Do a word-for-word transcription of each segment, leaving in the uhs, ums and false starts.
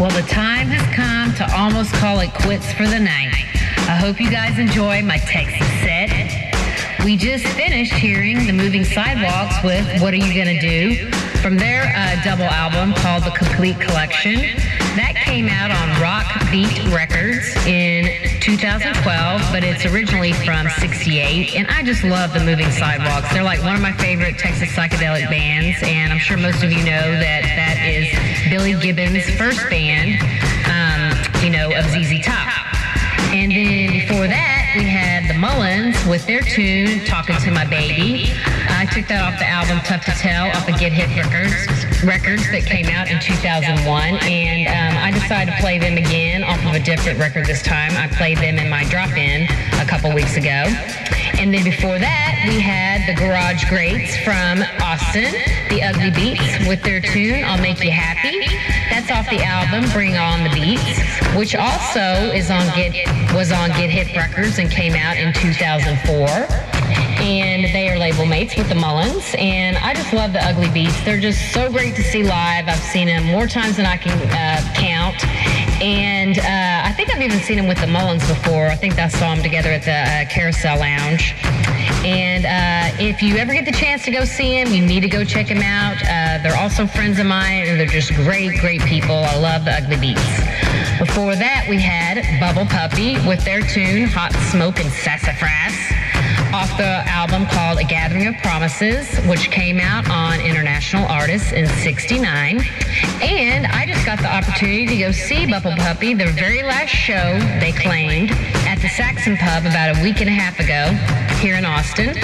Well, the time has come to almost call it quits for the night. I hope you guys enjoy my Texas set. We just finished hearing the Moving Sidewalks with What Are You Gonna Do from their uh, double album called The Complete Collection. That came out on Rock Beat Records in two thousand twelve, but it's originally from sixty-eight, and I just love the Moving Sidewalks. They're like one of my favorite Texas psychedelic bands, and I'm sure most of you know that that is Billy Gibbons' first band, um, you know, of Z Z Top. And then before that, we had the Mullins with their tune, Talking to My Baby. I took that off the album Tough to Tell off of Get Hit Records, records that came out in two thousand one. And um, I decided to play them again off of a different record this time. I played them in my drop-in a couple weeks ago. And then before that, we had the Garage Greats from Austin, the Ugly Beats, with their tune, I'll Make You Happy. That's off the album Bring On the Beats, which also is on Get was on Get Hit Records and came out in two thousand four. And they are label mates with the Mullins. And I just love the Ugly Beats. They're just so great to see live. I've seen them more times than I can uh, count. And uh, I think I've even seen them with the Mullins before. I think I saw them together at the uh, Carousel Lounge. And uh, if you ever get the chance to go see them, you need to go check them out. Uh, they're also friends of mine, and they're just great, great people. I love the Ugly Beats. Before that, we had Bubble Puppy with their tune, Hot Smoke and Sassafras, off the album called A Gathering of Promises, which came out on International Artists in sixty-nine. And I just got the opportunity to go see Bubble Puppy, their very last show, they claimed, at the Saxon Pub about a week and a half ago here in Austin.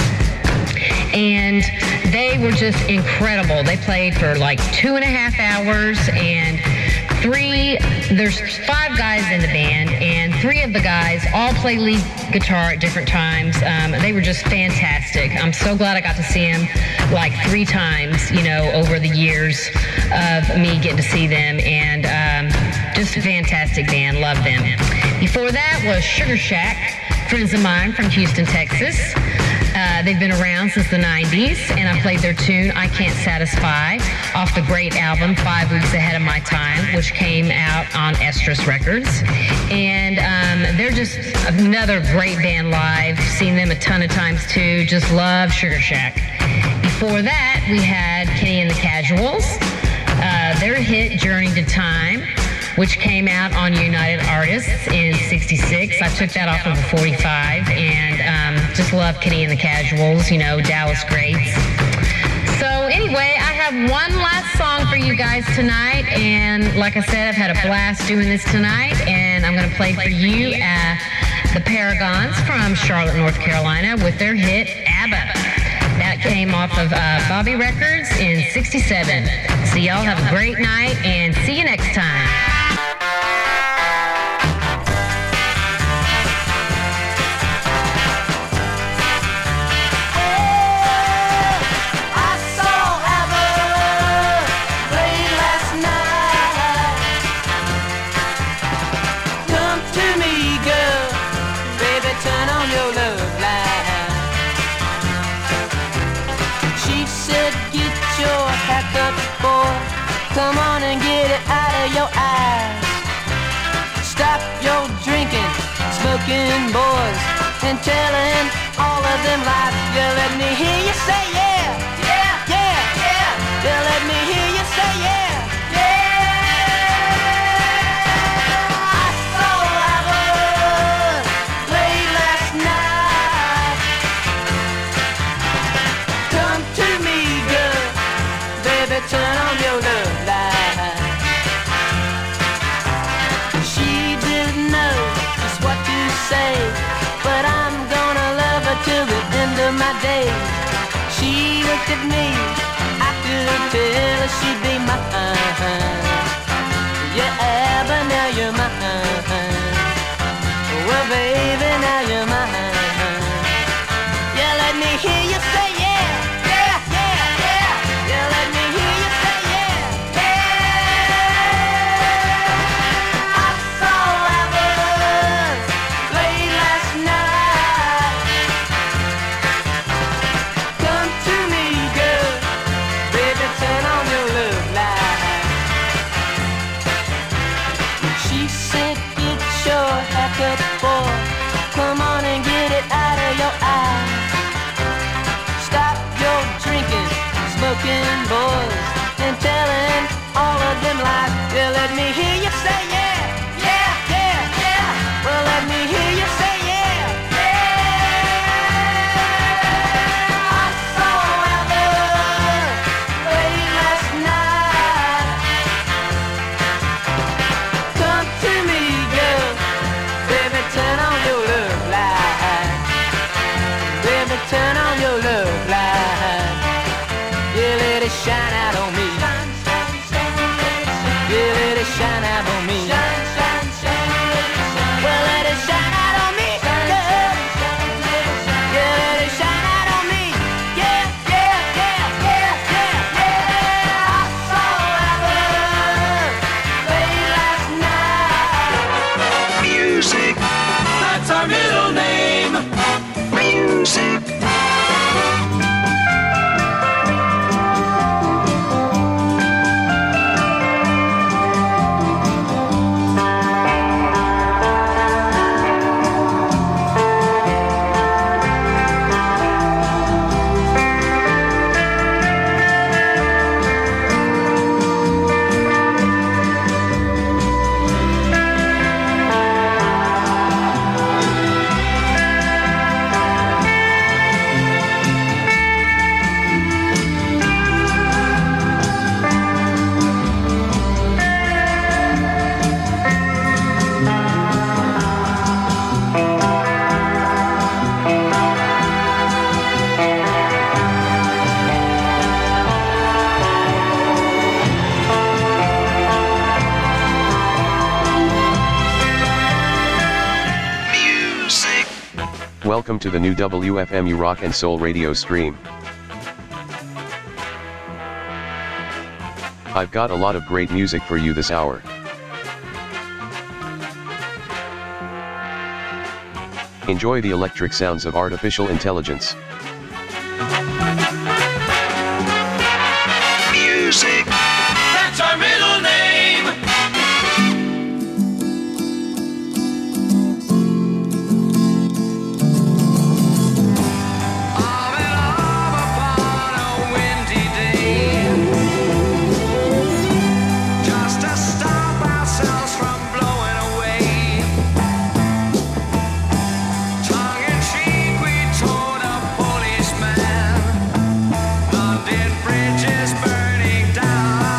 And they were just incredible. They played for like two and a half hours, and three, there's five guys in the band, and three of the guys all play lead guitar at different times. Um, they were just fantastic. I'm so glad I got to see them like three times, you know, over the years of me getting to see them, and um, just a fantastic band. Love them. Before that was Sugar Shack, friends of mine from Houston, Texas. Uh, they've been around since the nineties, and I played their tune, I Can't Satisfy, off the great album, Five Weeks Ahead of My Time, which came out on Estrus Records. And um, they're just another great band live. Seen them a ton of times, too. Just love Sugar Shack. Before that, we had Kenny and the Casuals. Uh, their hit, Journey to Time, which came out on United Artists in sixty-six. I took that off of a forty-five, and um, just love Kenny and the Casuals, you know, Dallas Greats. So anyway, I have one last song for you guys tonight, and like I said, I've had a blast doing this tonight, and I'm going to play for you uh, the Paragons from Charlotte, North Carolina, with their hit, ABBA. That came off of uh, Bobby Records in sixty-seven. So y'all have a great night, and see you next time. Come on and get it out of your eyes. Stop your drinking, smoking boys, and telling all of them lies. Yeah, let me hear you say yeah, yeah, yeah, yeah. Yeah, let me hear you say yeah, yeah. I saw ABBA play last night. Come to me, girl, baby, turn on your love. But I'm gonna love her till the end of my days. She looked at me, I could tell her she'd be mine. Yeah, ABBA, now you're mine. Well, baby, now you're mine. Yeah, let me hear you say yeah, yeah, yeah, yeah. Yeah, let me hear you say yeah, yeah. I saw ABBA late last night. Come to me, girl, baby, turn on your love light. let me hear you say yeah, yeah, yeah, yeah. Well, let me hear you say yeah, yeah. I saw Heather late last night. Come to me, girl, baby, turn on your love light. Baby, turn on your love light. Yeah, let it shine out on me. Yeah, let it shine out on me. Shine, shine, shine, well, let it shine out on me, girl. Yeah, let it shine out on me. Yeah, yeah, yeah, yeah, yeah, yeah. I saw Heather late last night. Music, that's our middle name. music. Welcome to the new W F M U Rock and Soul radio stream. I've got a lot of great music for you this hour. Enjoy the electric sounds of artificial intelligence. Music, That's our middle name. Arm in arm upon a windy day, just to stop ourselves from blowing away. Tongue in cheek, we told a policeman, London Bridge is burning down.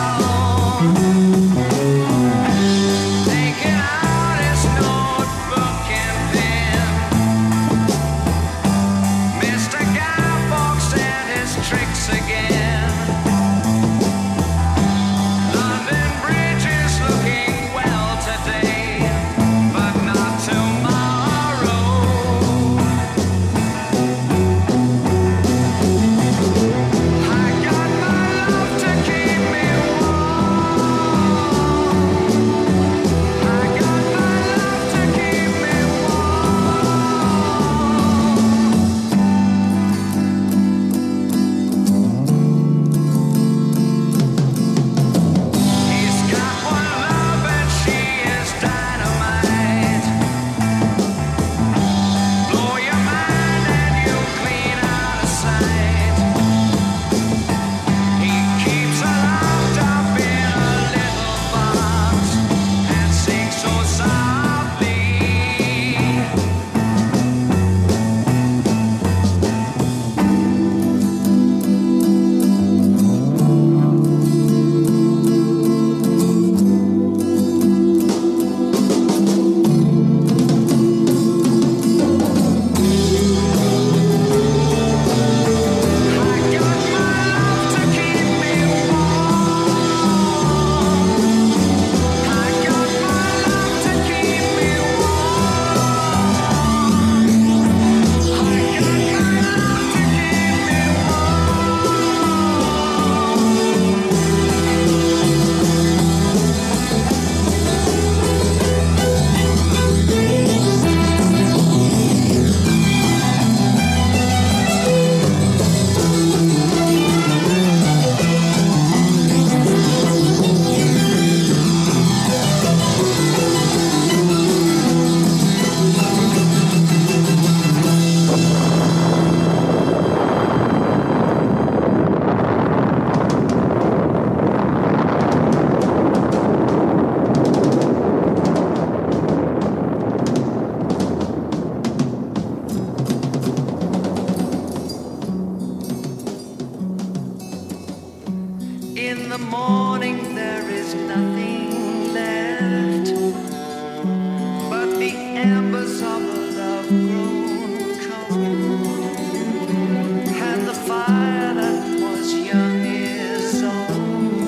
the morning there is nothing left but the embers of a love grown cold, and the fire that was young is old.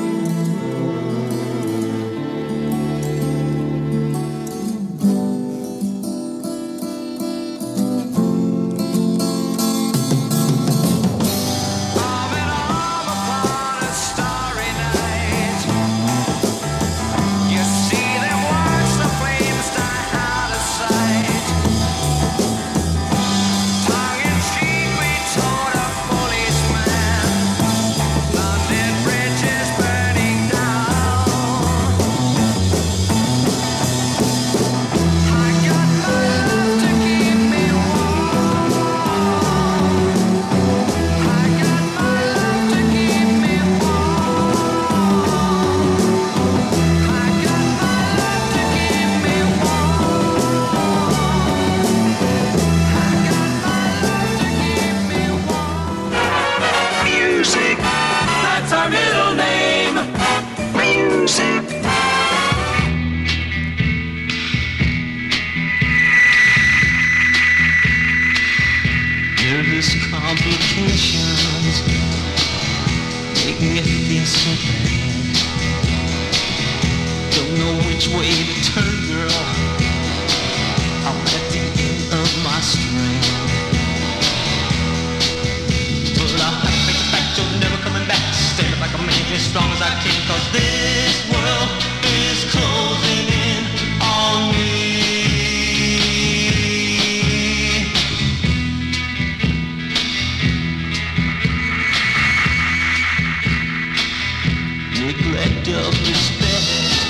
Music. That's our middle name. Music. Nervous complications make me feel so bad. Don't know which way to turn, girl. I'm at the end of my strand. But I'll have to face the fact you're never coming back. Stand up like a man, as strong as I can, 'cause this world is closing in on me. Neglect of respect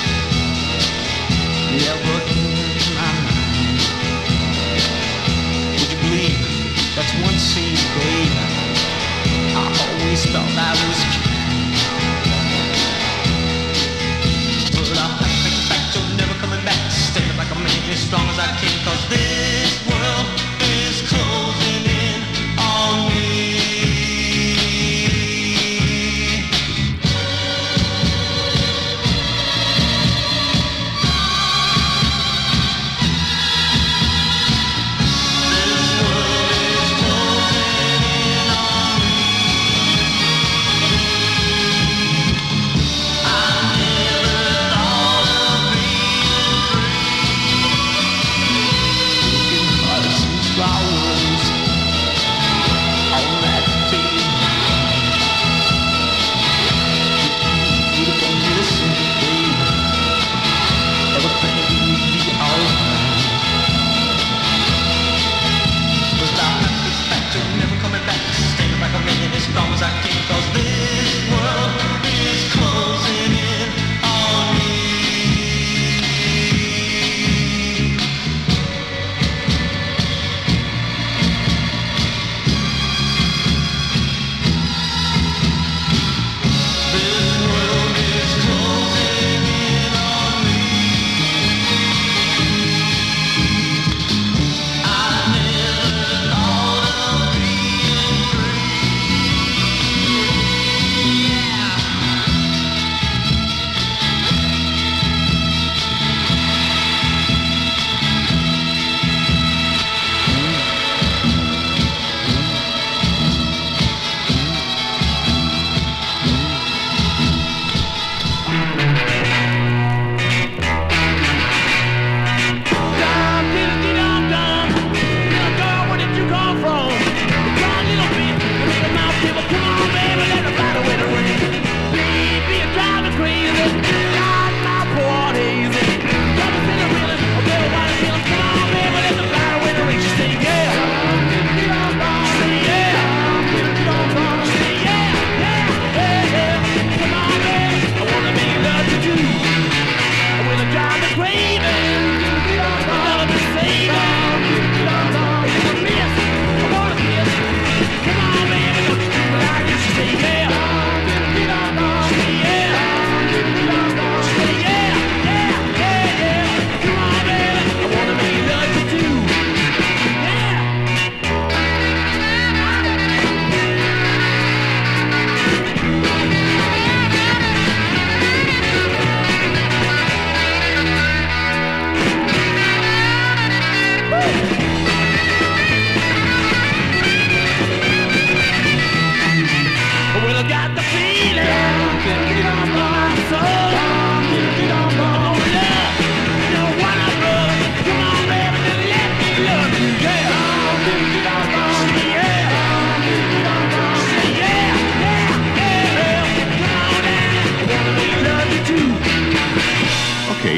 never in my mind. Would you believe that's one scene, babe? I always thought I was kind, but I'll have to face the fact you're never coming back. Stand up like a man, as strong as I can, 'cause this world is closing in on me. This world is closing in on me.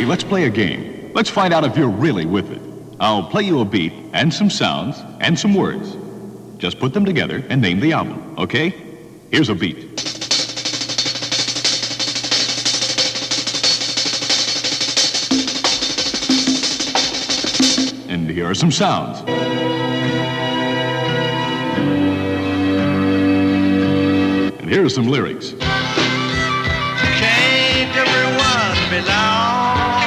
Baby, let's play a game. Let's find out if you're really with it. I'll play you a beat and some sounds and some words. Just put them together and name the album, okay? Here's a beat. And here are some sounds. And here are some lyrics. Can't everyone belong?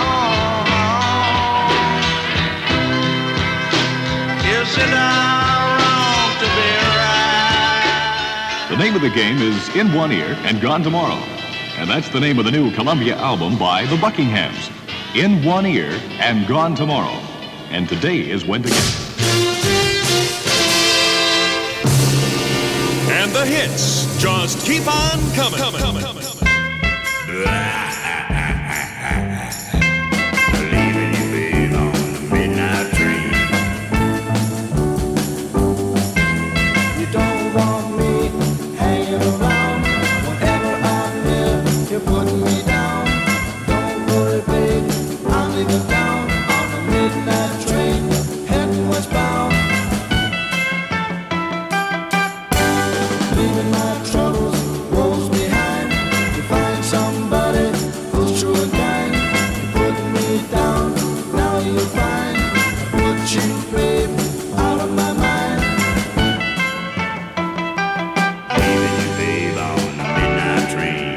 Is it all wrong to be right? The name of the game is In One Ear and Gone Tomorrow. And that's the name of the new Columbia album by the Buckinghams. In One Ear and Gone Tomorrow. And today is when to get it. And the hits just keep on coming. coming, coming, coming. Leaving you, babe, on the midnight train. You don't want me hanging around. Whenever I'm near, you're putting me down. Don't worry, babe, I'm leaving town on the midnight train, heading westbound. Leaving my troubles, woes behind. To find somebody who's true and kind. You're putting me down, now you'll find. Put you, babe, out of my mind. Leaving you, babe, on the midnight train.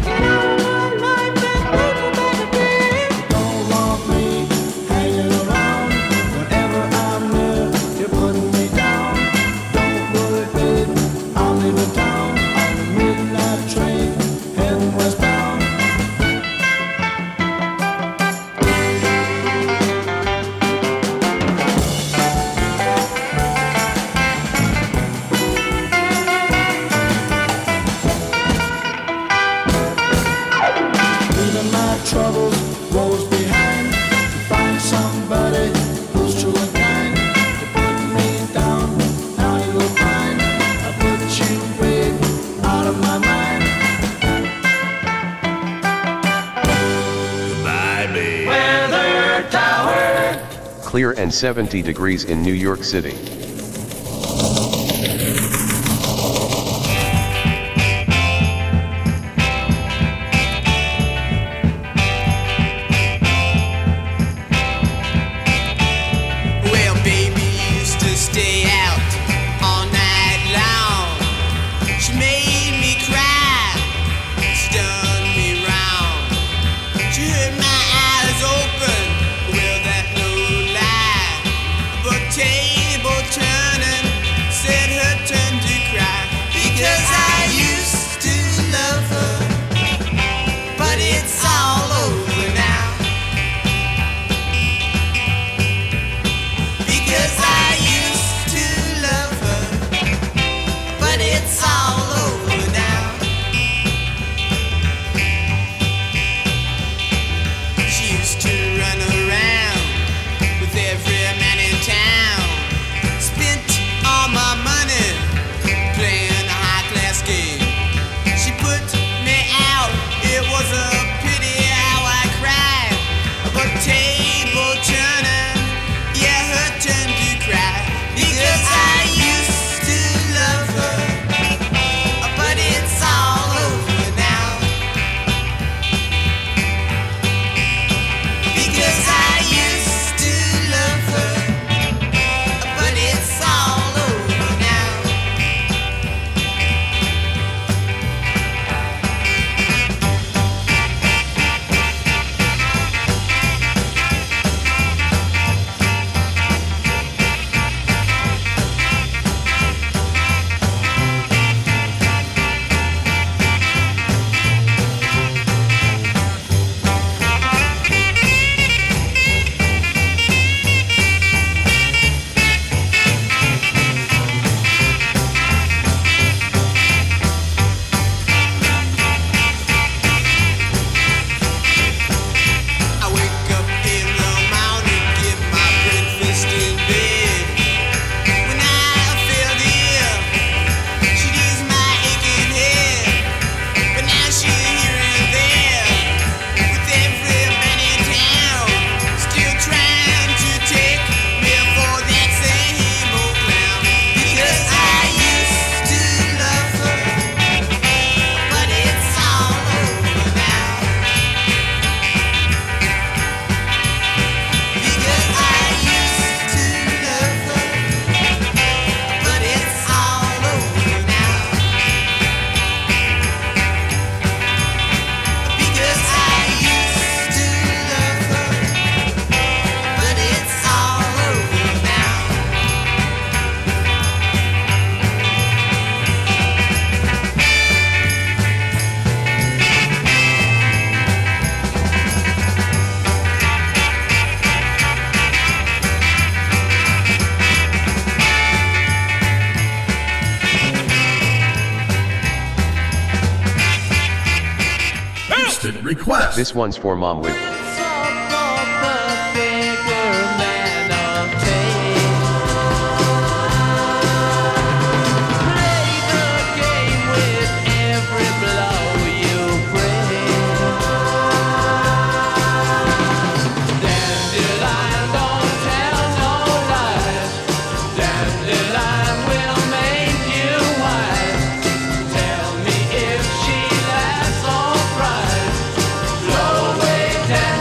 Don't want me hanging around. Whenever I'm near, you're putting me down. Don't worry, babe, I'm leaving town on the midnight train, heading westbound. Leaving my troubles, woes behind. To find somebody who's true and kind. You're putting me down, now you'll find. I put you, babe, out of my mind. Goodbye, babe. Weather Tower. Clear and seventy degrees in New York City. Well, baby used to stay out all night long. She made me cry, she done me wrong. She heard my eyes open, well, that no lie. But table turn. request. This one's for Mom with Slow way down.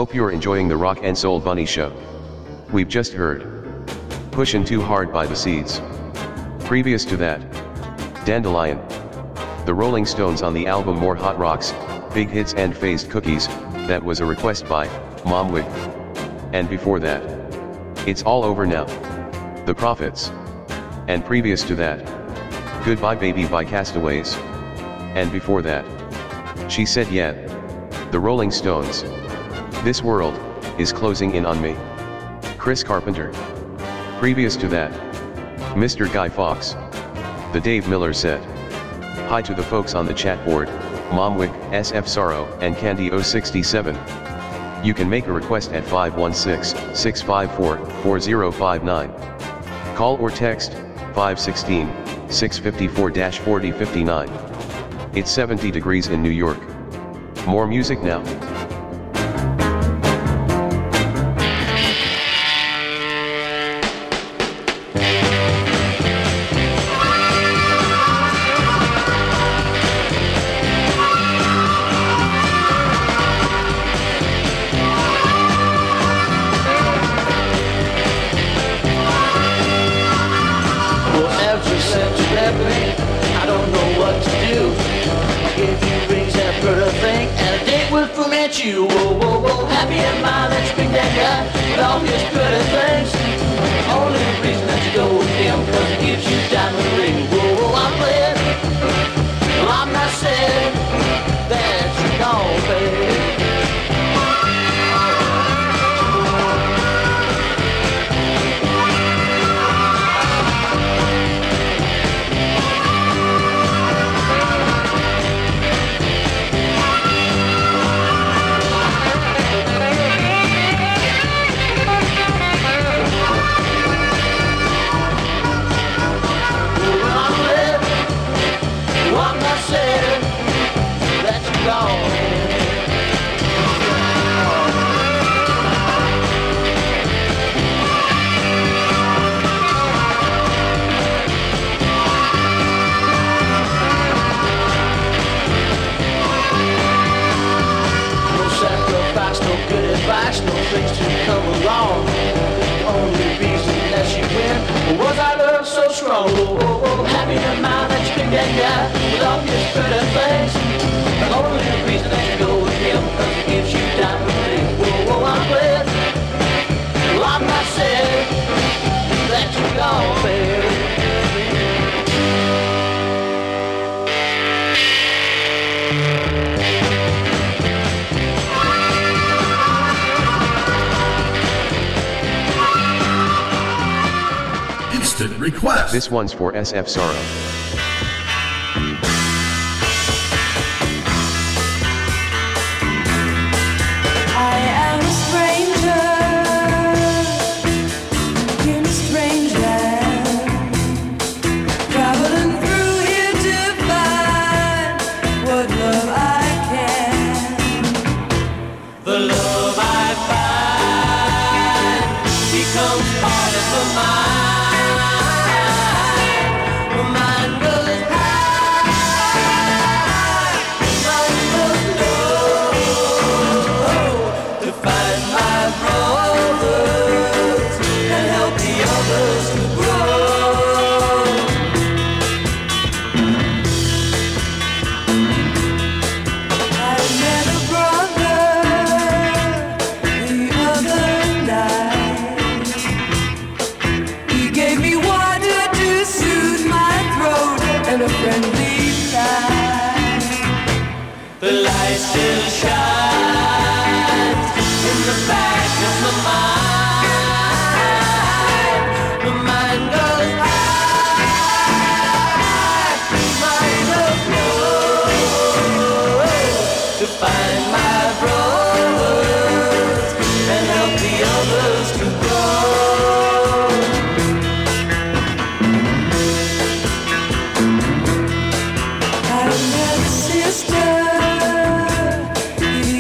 Hope you're enjoying the Rock and Soul Bunny Show. We've just heard Pushin' Too Hard by the Seeds. Previous to that, Dandelion. The Rolling Stones on the album More Hot Rocks, Big Hits and Phased Cookies, that was a request by Mom Wig. And before that, It's All Over Now, The Prophets. And previous to that, Goodbye Baby by Castaways. And before that, She Said Yeah, The Rolling Stones. This World Is Closing In On Me, Chris Carpenter. Previous to that, Mister Guy Fawkes, The Dave Miller Set. Hi to the folks on the chat board, Momwick, S F Sorrow, and Candy zero six seven. You can make a request at five one six, six five four, four zero five nine. Call or text, five one six, six five four, four zero five nine. It's seventy degrees in New York. More music now. I don't know what to do. I gave you rings and a pretty thing and a date with from at you. Whoa, whoa, whoa, happy am I that you bring that guy with all his pretty things. Only the reason that you go with him cause he gives you diamond ring. Whoa, whoa, I'm glad. Well, I'm not sad that you're gone, baby. No things to come along. The only reason that she went was our love so strong. Oh, oh, oh, happy in mind that you picked that guy with all his pretty things. The only reason that you go with him because he gives you diamond rings. Oh, oh, I'm glad. Well, I'm not sad that you're gone, baby. Request. This one's for S F Sorrow. I am a stranger in a strange land, traveling through here to find what love I can. The love I find becomes part of the mind. Still shines in the back of my mind. The mind goes high, mind of love to find my brothers and help the others to grow. I met a sister.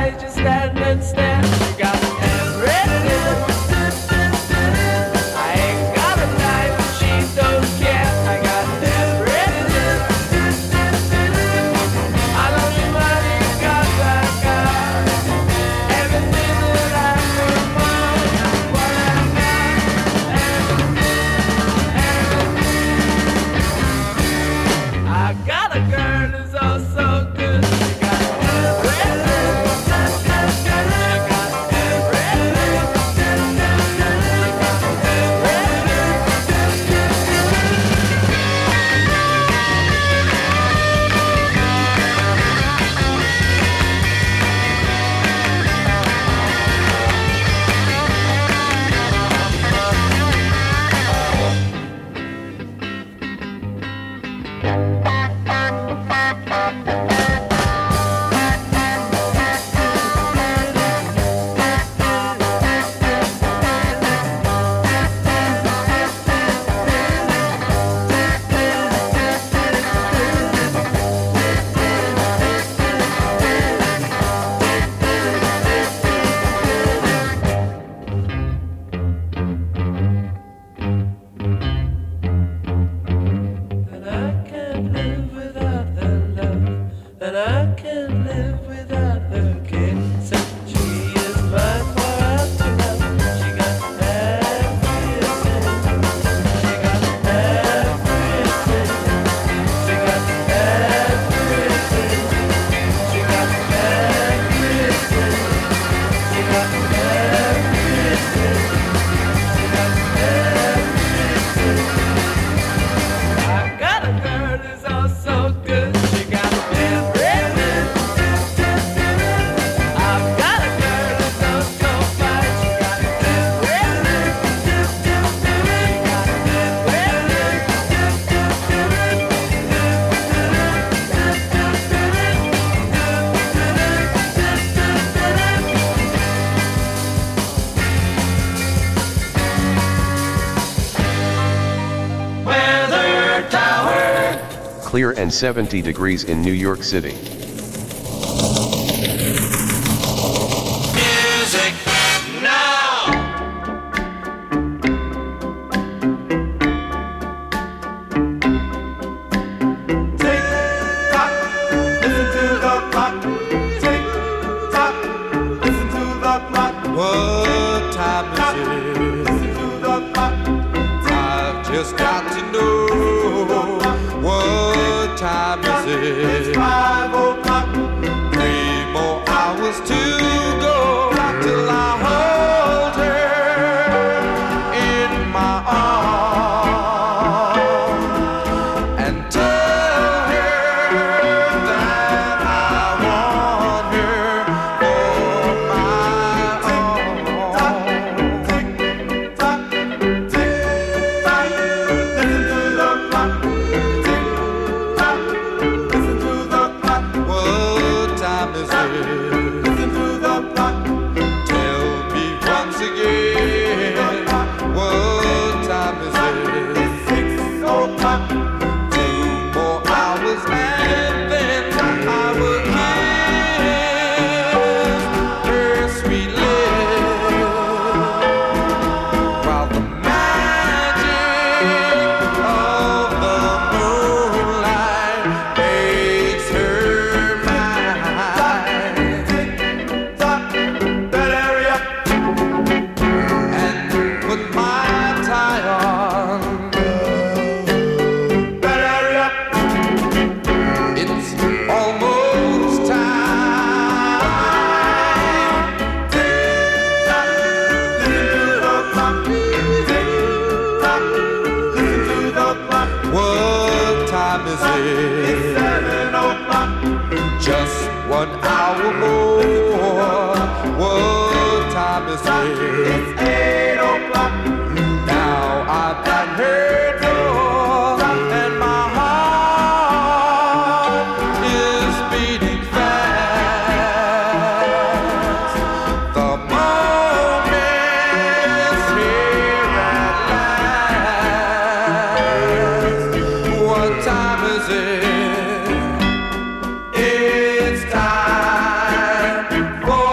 eyes just stand and stare. She got everything. I ain't got a dime, but she don't care. I got everything. I love you money, cause I got everything that I could want. What I got, everything, everything. I got a girl who's oh so good. She got everything. She got everything. And I can't live without her love, and I can't live without her kiss. She is mine forever love. She got everything. She got everything. She got everything. She got everything. She got everything. She got everything. I got a girl who's oh so good. She got everything. I've got a girl who's oh so fine. She got everything. She got Weather Tower. Clear and seventy degrees in New York City. Music now. Tick tock, listen to the clock. Tick tock, listen to the clock. What time is it? Listen to the clock. I've just got to know. What time is It's it? five o'clock. Three more hours to go till I hold her in my arms and tell her that I want her for my own. Tick tock, tick tock, listen to the clock. Tick tock, listen to the clock. What time is it? Listen to the clock. Tell me once again. What time is it? It's six o'clock. Two more hours and then I will kiss her sweet lips while the magic of the moonlight makes her mine. Tick tock, that area. And put my tie on. That area. It's almost time. Tick tock, listen to the clock. Tick tock, listen to the clock. What time is It's it? seven o'clock. Just one hour more. What time is it? It's eight o'clock. Now I'm at her door and my heart is beating fast. The moment's here at last. What time is it? It's time for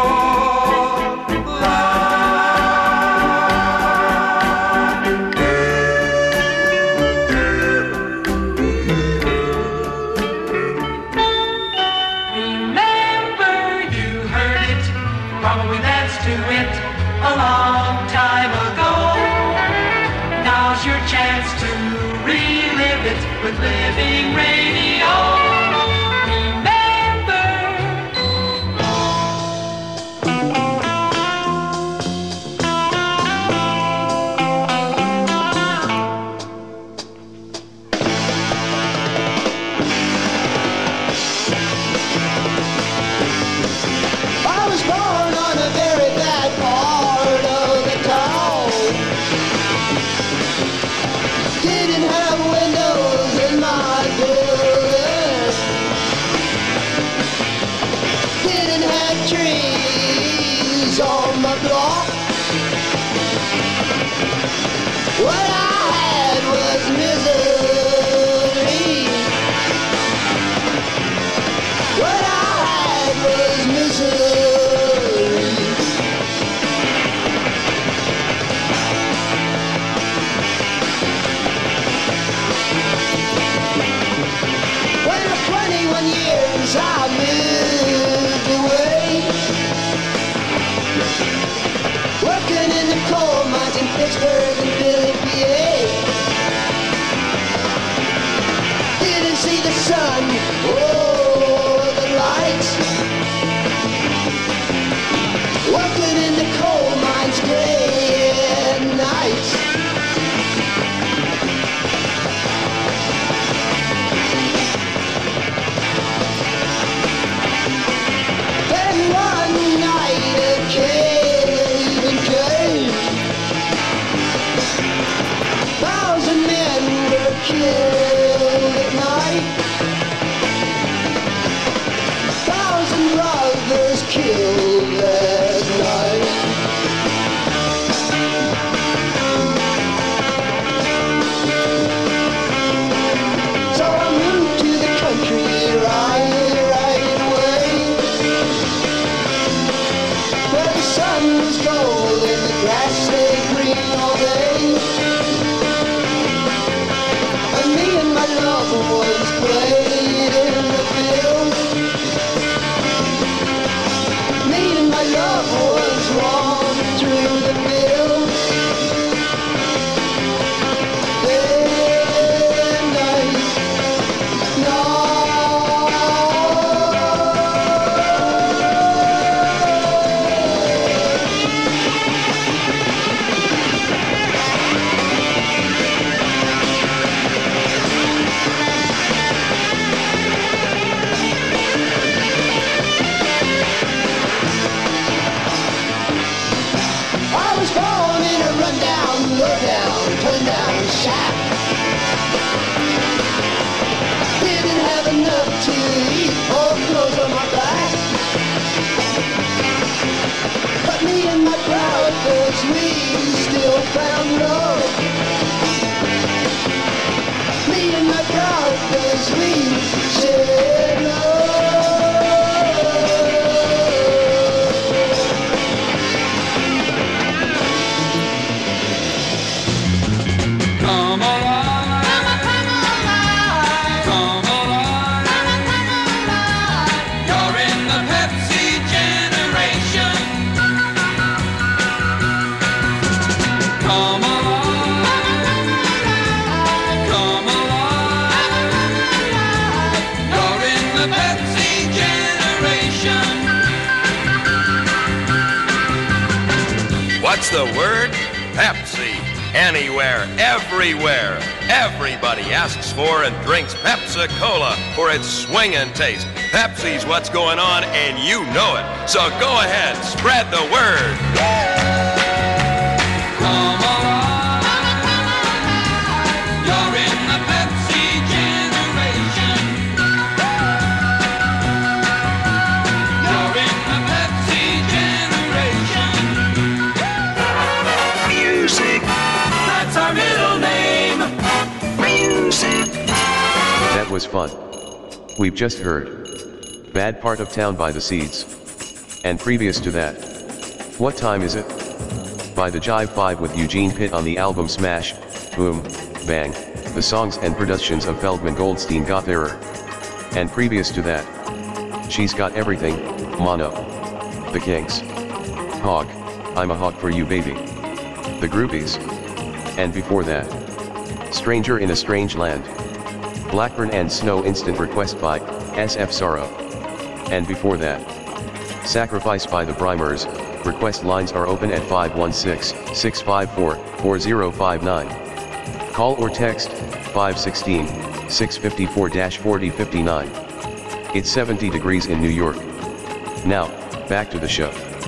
a long time ago. Now's your chance to relive it with Living Radio. What I had was misery. What I had was misery. When at twenty-one years I moved away, working in the coal mines in Pittsburgh and Philly, P A. Didn't see the sun or the lights. Working in the coal mines day and night. Then one night it came and came. Thousand men were killed at night. Thousand brothers killed at night. So I moved to the country right, right away, where the sun was gold and the grass stayed green all day. And me and my love was played in the field. Me and my love was walking through the field. Day and night, no. I was born in a rundown, low-down, turn-down shack. Didn't have enough to eat or clothes on my back. But me and my brothers, we still found love. Me and my brothers, we shared love. Come alive, come alive, come alive, you're in the Pepsi generation. Come alive, come alive, you're in the Pepsi generation. What's the word? Pepsi. Anywhere, everywhere. Everybody asks for and drinks Pepsi-Cola for its swingin' taste. Pepsi's what's going on, and you know it. So go ahead, spread the word. Come alive, you're in the Pepsi generation. You're in the Pepsi generation. Music. That's our middle name. Music. That was fun. We've just heard Bad Part of Town by The Seeds. And previous to that, What Time Is It? By the Jive Five with Eugene Pitt on the album Smash, Boom, Bang, the songs and productions of Feldman Goldstein Gottherrer. And previous to that, She's Got Everything, Mono, The Kinks, Hog, I'm a Hawk for You Baby. The Groupies. And before that, Stranger in a Strange Land. Blackburn and Snow Instant Request by S F Sorrow. And before that, Sacrifice by the Brimers. Request lines are open at five one six, six five four, four zero five nine. Call or text five one six, six five four, four zero five nine. It's seventy degrees in New York. Now, back to the show.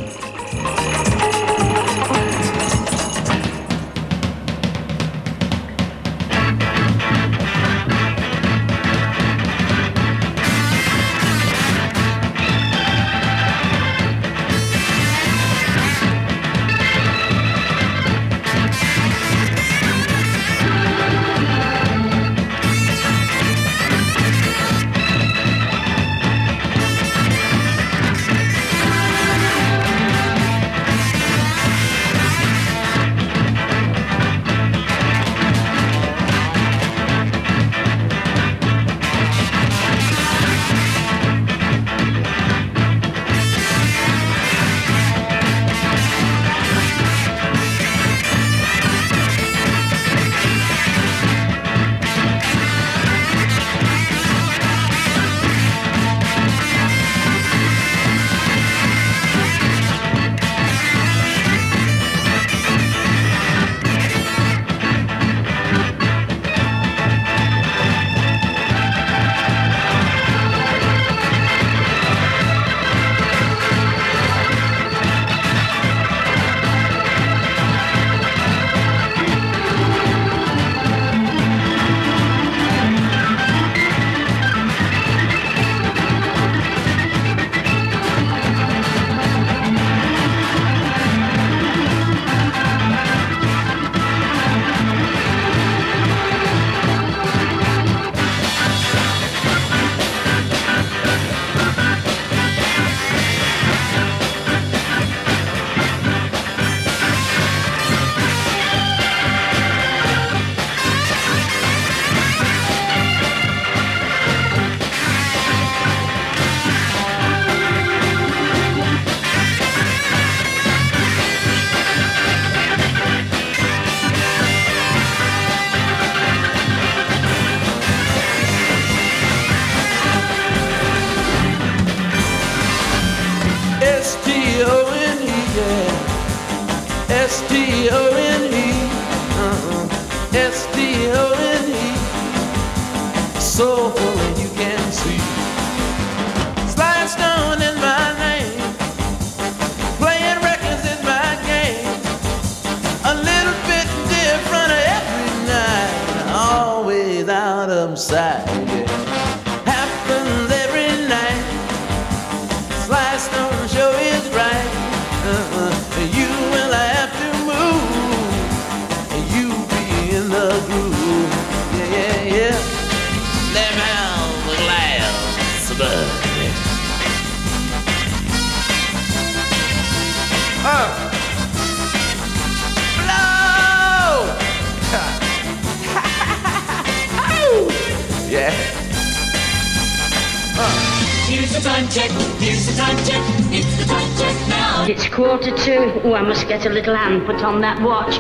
It's quarter two. Oh, I must get a little hand put on that watch.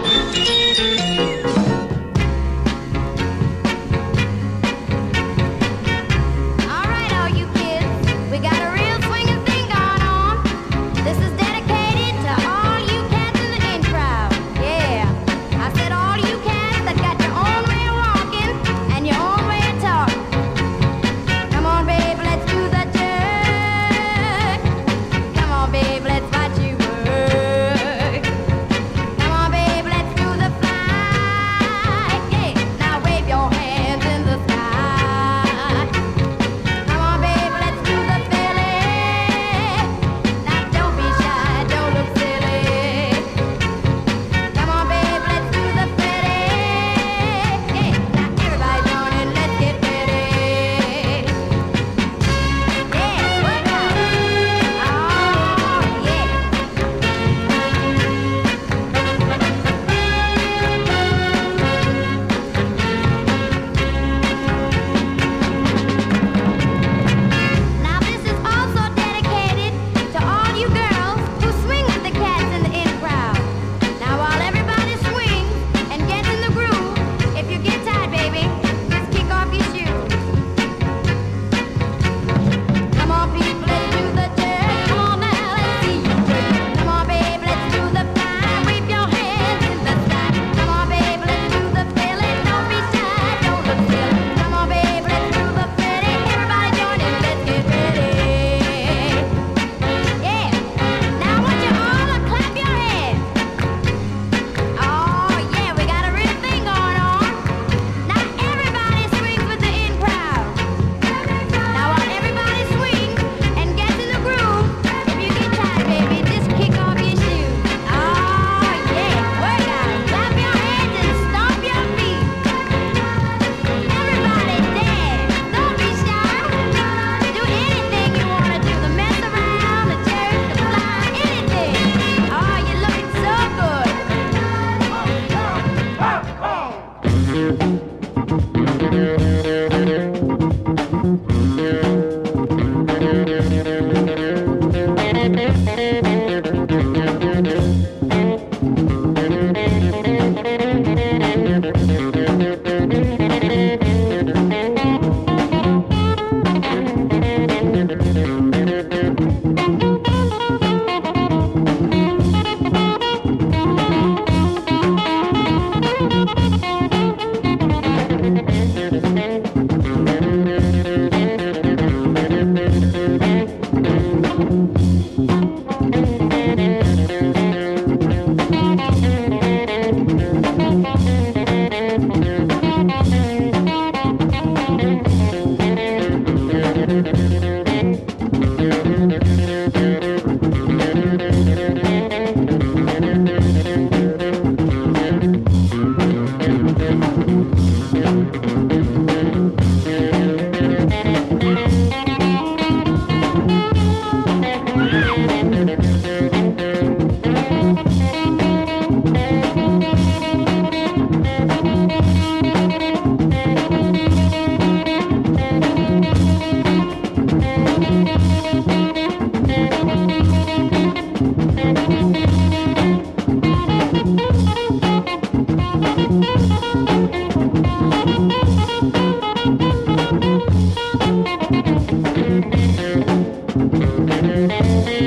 Come on, babe, let's do the fly.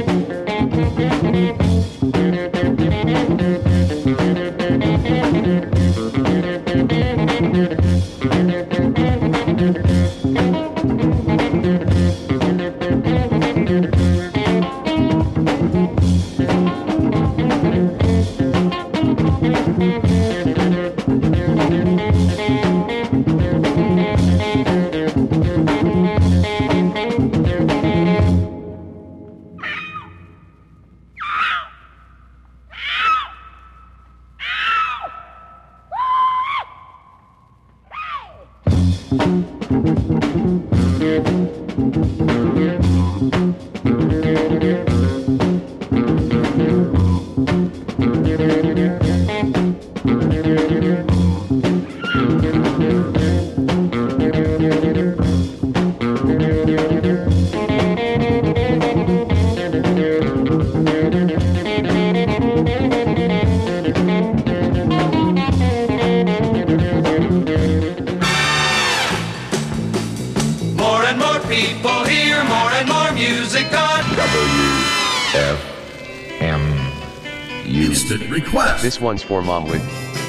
More and more people hear more and more music on W F M U. Instant request. This one's for Mom with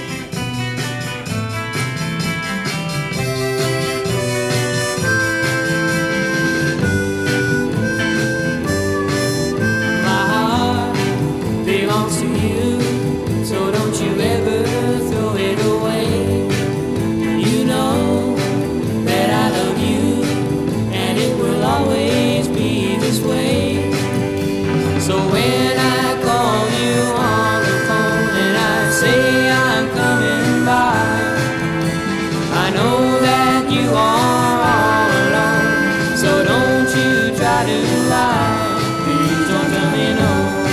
My heart belongs to you, so don't you ever throw it away. You know that I love you, and it will always be this way. So when I call you on the phone and I say I'm coming by, I know that you are all alone, so don't you try to lie. Please don't tell me no.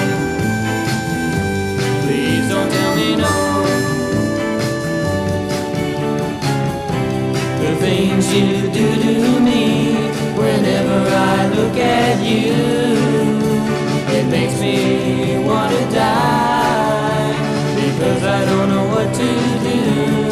Please don't tell me no. The things you do to me whenever I look at you, it makes me want to die, because I don't know what to do.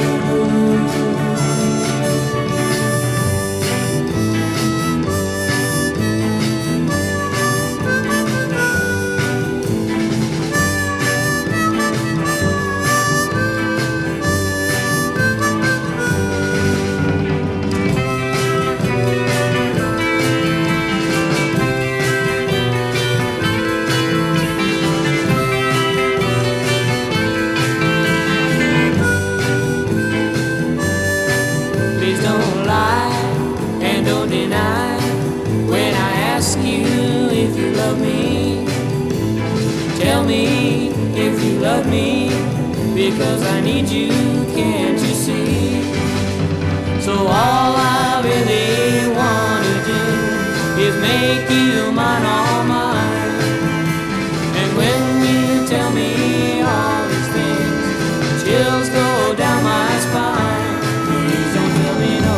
Please don't lie and don't deny when I ask you if you love me. Tell me if you love me, because I need you, can't you see? So all I really want to do is make you mine, all mine. And when you tell me all these things, chills go down my spine. Please don't tell me no.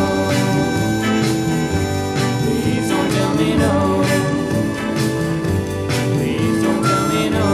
Please don't tell me no. Please don't tell me no.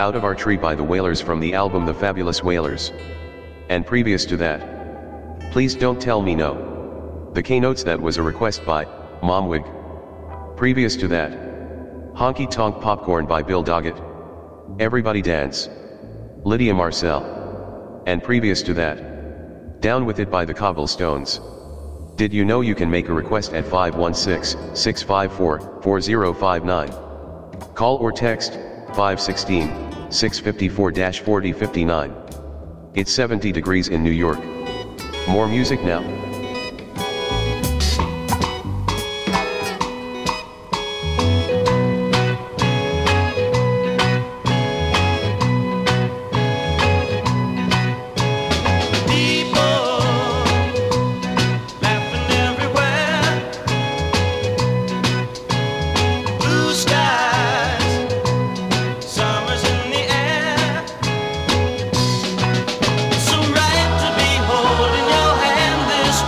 Out of Our Tree by the Wailers from the album The Fabulous Wailers. And previous to that, Please Don't Tell Me No. The K-Notes, that was a request by Momwig. Previous to that, Honky Tonk Popcorn by Bill Doggett. Everybody Dance, Lydia Marcel. And previous to that, Down With It by the Cobblestones. Did you know you can make a request at five one six, six five four, four zero five nine? Call or text five one six, six five four, four zero five nine. It's seventy degrees in New York. More music now. Holding your hand this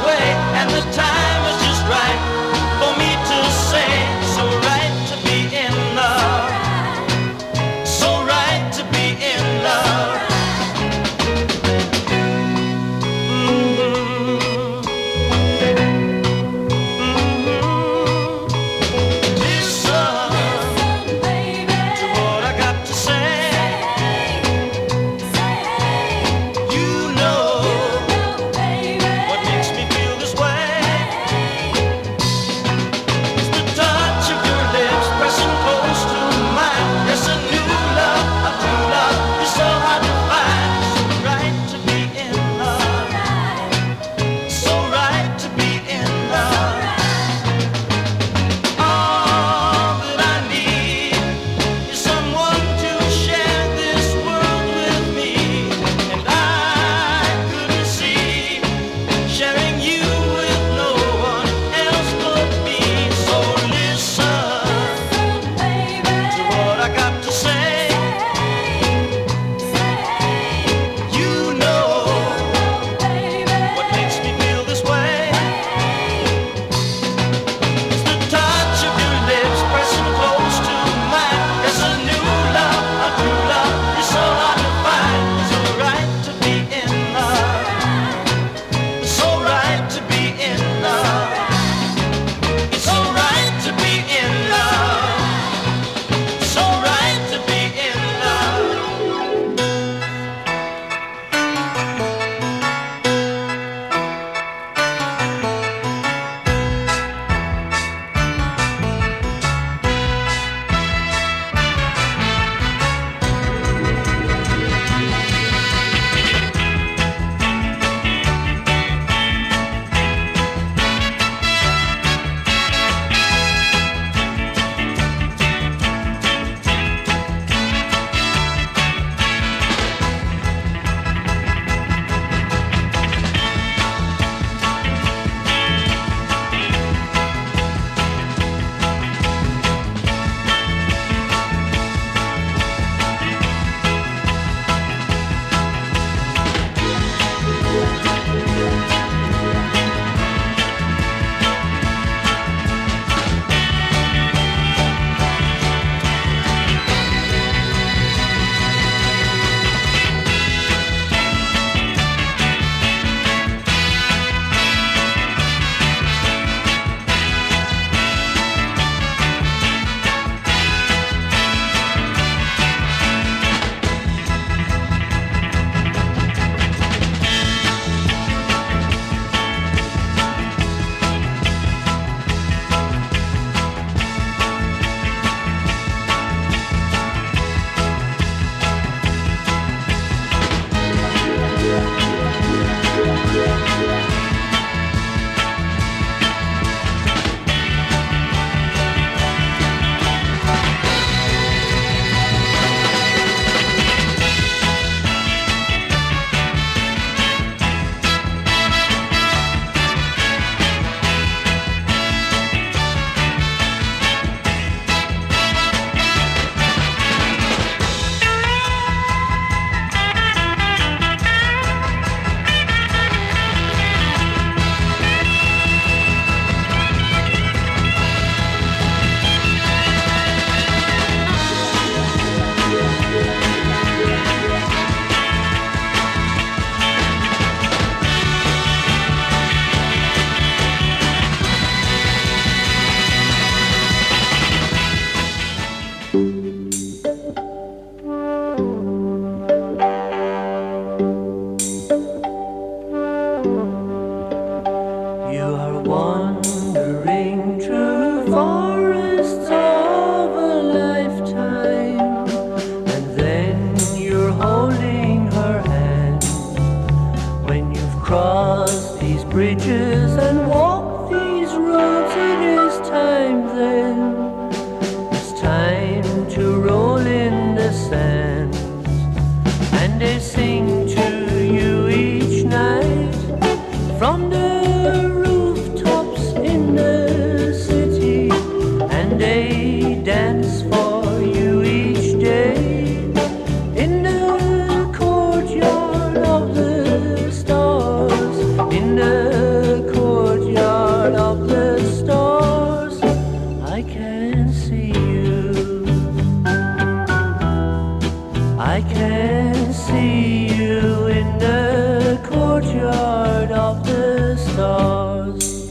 I can see you in the courtyard of the stars,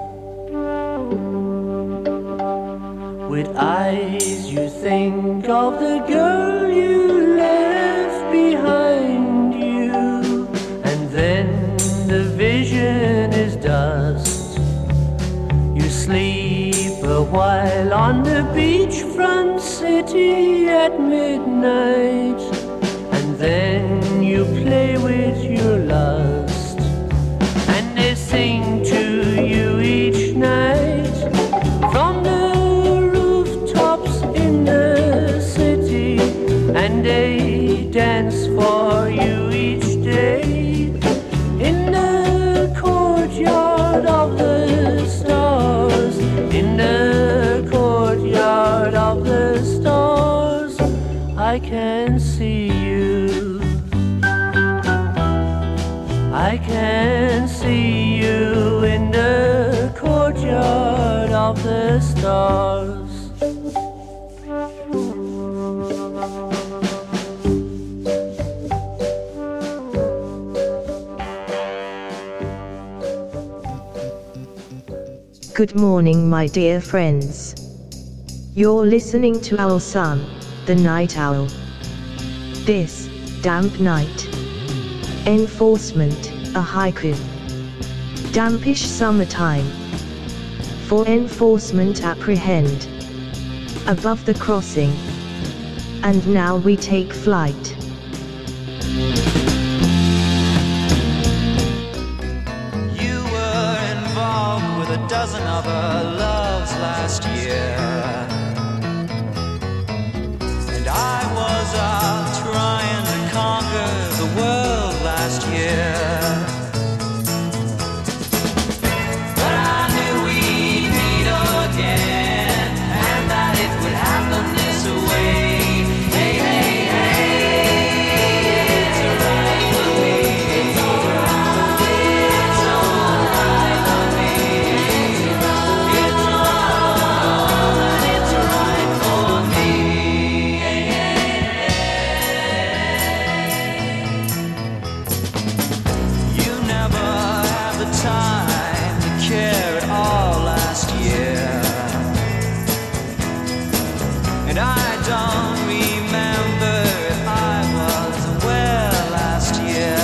with eyes you think of the girl you left behind you, and then the vision is dust. You sleep a while on the beachfront city at midnight, and then you play with your lust, and they sing to you each night from the rooftops in the city, and they dance for you each day in the courtyard of the stars, in the courtyard of the stars. I can see you, I can see you in the courtyard of the stars. Good morning, my dear friends. You're listening to Owl Sun, the Night Owl. This damp night. Enforcement, a haiku. Dampish summertime. For enforcement apprehend. Above the crossing. And now we take flight. You were involved with a dozen other loves last year, and I was out trying to conquer the world last year. But I knew we'd meet again, and that it would happen this way. Hey, hey, hey, it's alright for me. It's alright, it's alright for me. It's alright, it's alright for me. Hey, hey, hey. You never had the time to care at all last year, and I don't remember if I was aware last year.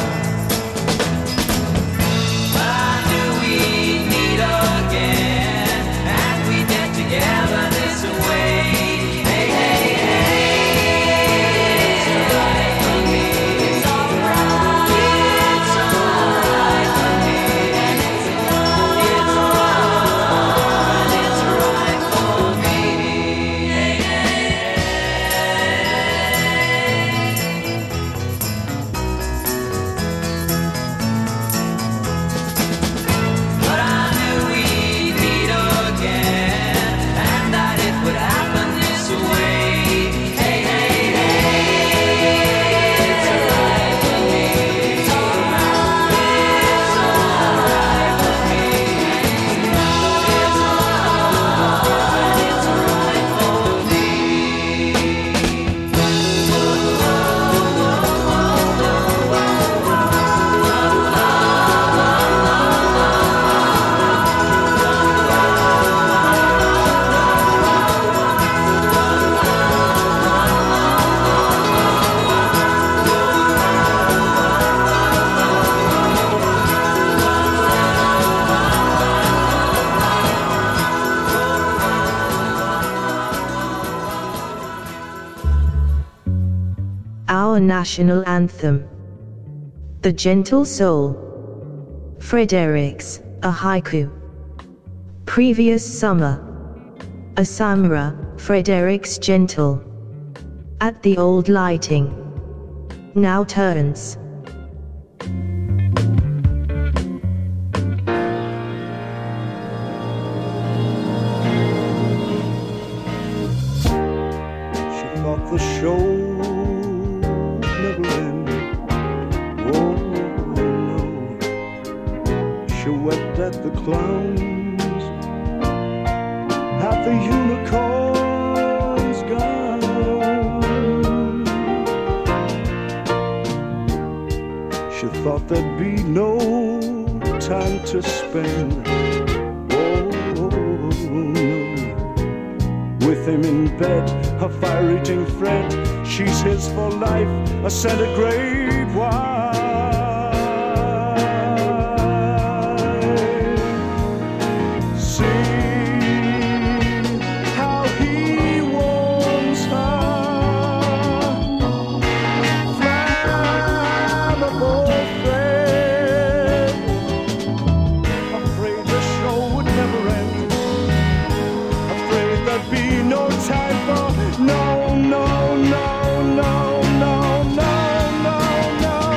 But I knew we'd meet again, and we'd get together this way. Hey, hey, hey, it's alright for me. It's alright, it's alright for me. It's alright, it's alright for me. Hey, hey, but I knew we'd meet again, and that it would happen this way. Hey, hey, hey, it's alright for me. It's alright, it's alright for me. It's alright, it's alright for me. Our national anthem. The Gentle Soul. Fredericks, a haiku. Previous summer. A Samara, Fredericks Gentle. At the old lighting. Now turns. She thought the show would never end. Oh no. She wept at the clowns, at the unicorns gone. thought there'd be no time to spend. Oh, no. With him in bed, a fire-eating friend. She's his for life, a centigrade wine.